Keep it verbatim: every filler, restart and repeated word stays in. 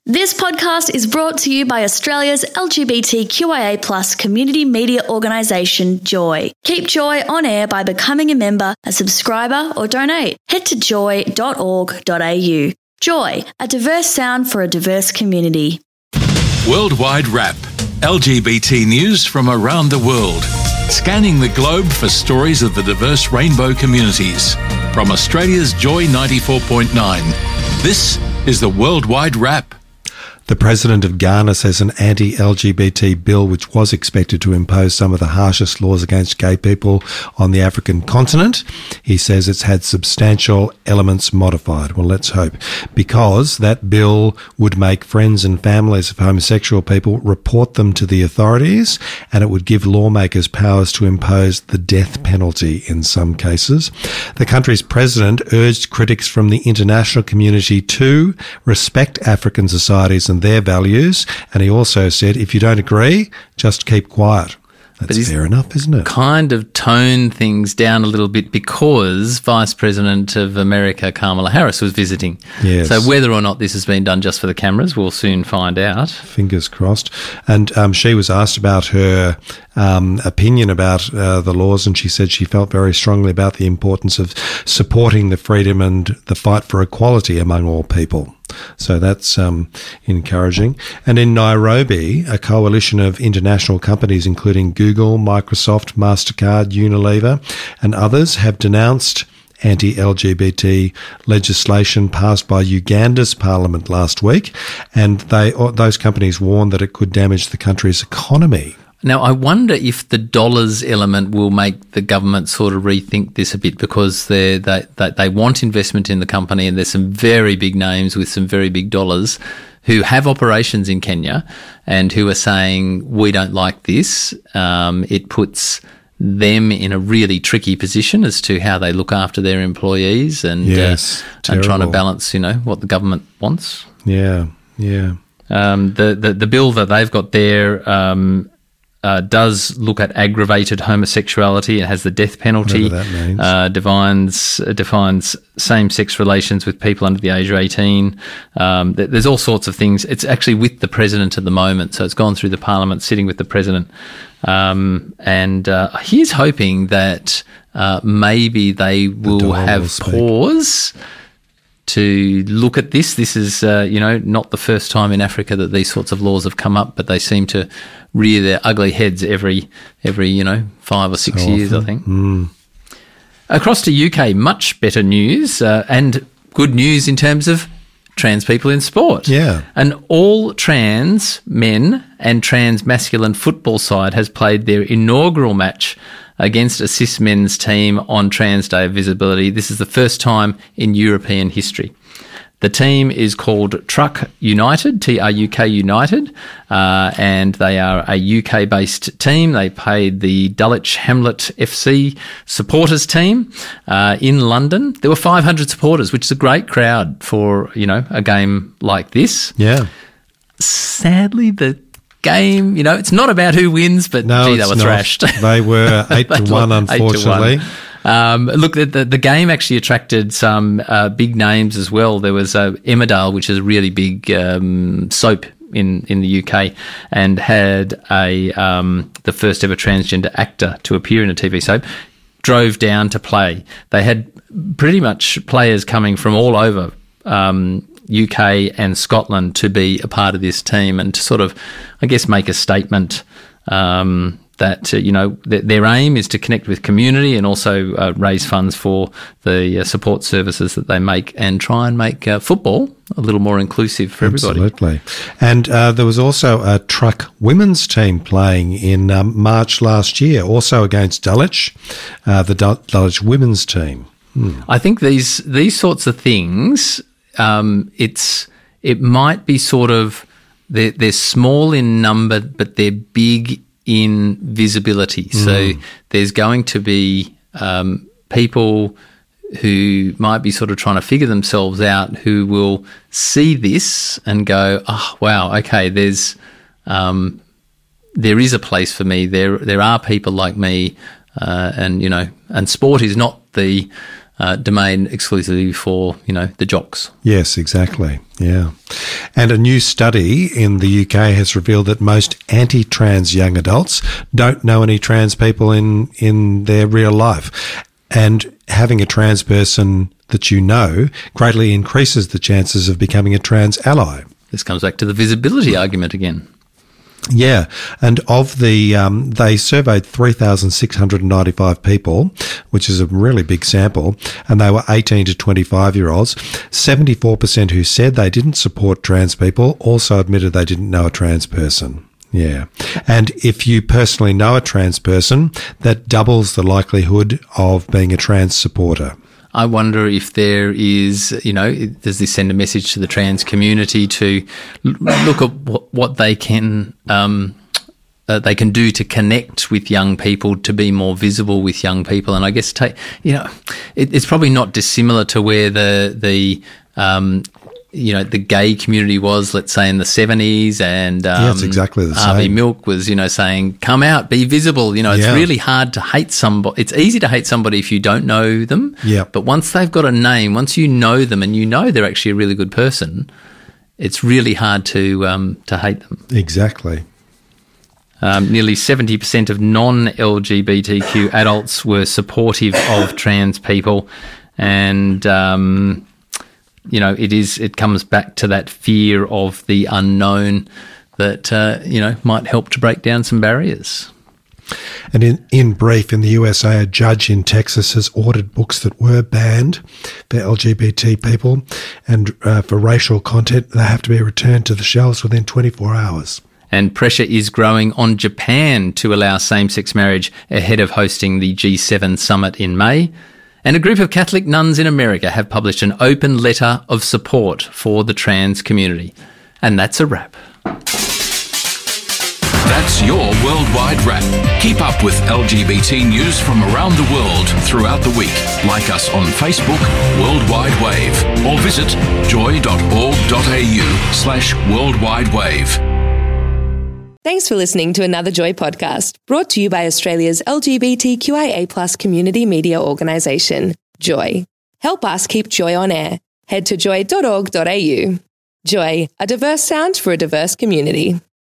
This podcast is brought to you by Australia's L G B T Q I A plus community media organisation, Joy. Keep Joy on air by becoming a member, a subscriber or donate. Head to joy dot org dot a u. Joy, a diverse sound for a diverse community. Worldwide Wrap. L G B T news from around the world. Scanning the globe for stories of the diverse rainbow communities. From Australia's Joy ninety-four point nine, this is the Worldwide Wrap. The President of Ghana says an anti-L G B T bill, which was expected to impose some of the harshest laws against gay people on the African continent, he says it's had substantial elements modified. Well, let's hope, because that bill would make friends and families of homosexual people report them to the authorities, and it would give lawmakers powers to impose the death penalty in some cases. The country's president urged critics from the international community to respect African societies and their values, and he also said, if you don't agree, just keep quiet. That's fair enough, isn't it? Kind of tone things down a little bit because Vice President of America, Kamala Harris, was visiting. Yes. So whether or not this has been done just for the cameras, we'll soon find out. Fingers crossed. And um, she was asked about her um, opinion about uh, the laws, and she said she felt very strongly about the importance of supporting the freedom and the fight for equality among all people. So that's um, encouraging. And in Nairobi, a coalition of international companies, including Google, Microsoft, MasterCard, Unilever, and others, have denounced anti-L G B T legislation passed by Uganda's parliament last week. And they those companies warned that it could damage the country's economy. Now, I wonder if the dollars element will make the government sort of rethink this a bit, because they they they want investment in the company, and there's some very big names with some very big dollars who have operations in Kenya and who are saying, we don't like this. Um, it puts them in a really tricky position as to how they look after their employees and, yes, uh, and trying to balance, you know, what the government wants. Yeah, yeah. Um, the, the, the bill that they've got there um, Uh, does look at aggravated homosexuality. It has the death penalty. Whatever that means. Uh, defines uh, defines same-sex relations with people under the age of eighteen. Um, th- there's all sorts of things. It's actually with the president at the moment, so it's gone through the parliament, sitting with the president. Um, and uh, he's hoping that uh, maybe they will the have will pause to look at this. This is, uh, you know, not the first time in Africa that these sorts of laws have come up, but they seem to rear their ugly heads every, every you know, five or six so years, often. I think. Mm. Across to U K, much better news uh, and good news in terms of trans people in sport. Yeah. An all trans men and trans masculine football side has played their inaugural match against a cis men's team on Trans Day of Visibility. This is the first time in European history. The team is called Truck United, T R U K United, uh, and they are a U K-based team. They played the Dulwich Hamlet F C supporters team uh, in London. There were five hundred supporters, which is a great crowd for, you know, a game like this. Yeah. Sadly, the game, you know, it's not about who wins, but no, gee, they were not. thrashed. They were eight to one, unfortunately. Eight to one. Um, look, the, the, the game actually attracted some uh, big names as well. There was uh, Emmerdale, which is a really big um, soap in, in the U K, and had a um, the first ever transgender actor to appear in a T V soap, drove down to play. They had pretty much players coming from all over um, U K and Scotland to be a part of this team and to sort of, I guess, make a statement um that, uh, you know, th- their aim is to connect with community and also uh, raise funds for the uh, support services that they make and try and make uh, football a little more inclusive for everybody. Absolutely. And uh, there was also a truck women's team playing in um, March last year, also against Dulwich, uh, the Dul- Dulwich women's team. Hmm. I think these these sorts of things, um, it's it might be sort of, they're, they're small in number, but they're big in visibility. Mm. So there's going to be um, people who might be sort of trying to figure themselves out who will see this and go, oh, wow, okay, there's um, there is a place for me. There there are people like me, uh, and, you know, and sport is not the uh, domain exclusively for, you know, the jocks. Yes, exactly. Yeah. And a new study in the U K has revealed that most anti-trans young adults don't know any trans people in, in their real life. And having a trans person that you know greatly increases the chances of becoming a trans ally. This comes back to the visibility argument again. Yeah, and of the, um, they surveyed three thousand six hundred ninety-five people, which is a really big sample, and they were eighteen to twenty-five-year-olds. seventy-four percent who said they didn't support trans people also admitted they didn't know a trans person. Yeah. And if you personally know a trans person, that doubles the likelihood of being a trans supporter. I wonder if there is, you know, does this send a message to the trans community to look at what, what they can um, uh, they can do to connect with young people, to be more visible with young people, and I guess take, you know, it, it's probably not dissimilar to where the the um, you know, the gay community was, let's say, in the seventies, and um, yeah, it's exactly the same. Harvey Milk was, you know, saying, come out, be visible. You know, it's yeah. really hard to hate somebody. It's easy to hate somebody if you don't know them. Yeah. But once they've got a name, once you know them and you know they're actually a really good person, it's really hard to um, to hate them. Exactly. Um, nearly seventy percent of non-L G B T Q adults were supportive of trans people, and um, you know, it is. It comes back to that fear of the unknown that uh, you know, might help to break down some barriers. And in, in brief, in the U S A, a judge in Texas has ordered books that were banned for L G B T people and uh, for racial content. They have to be returned to the shelves within twenty-four hours. And pressure is growing on Japan to allow same-sex marriage ahead of hosting the G seven summit in May. And a group of Catholic nuns in America have published an open letter of support for the trans community. And that's a wrap. That's your Worldwide Wrap. Keep up with L G B T news from around the world throughout the week. Like us on Facebook, Worldwide Wave, or visit joy.org.au slash Worldwide Wave. Thanks for listening to another Joy podcast, brought to you by Australia's L G B T Q I A plus community media organisation, Joy. Help us keep Joy on air. Head to joy dot org dot a u. Joy, a diverse sound for a diverse community.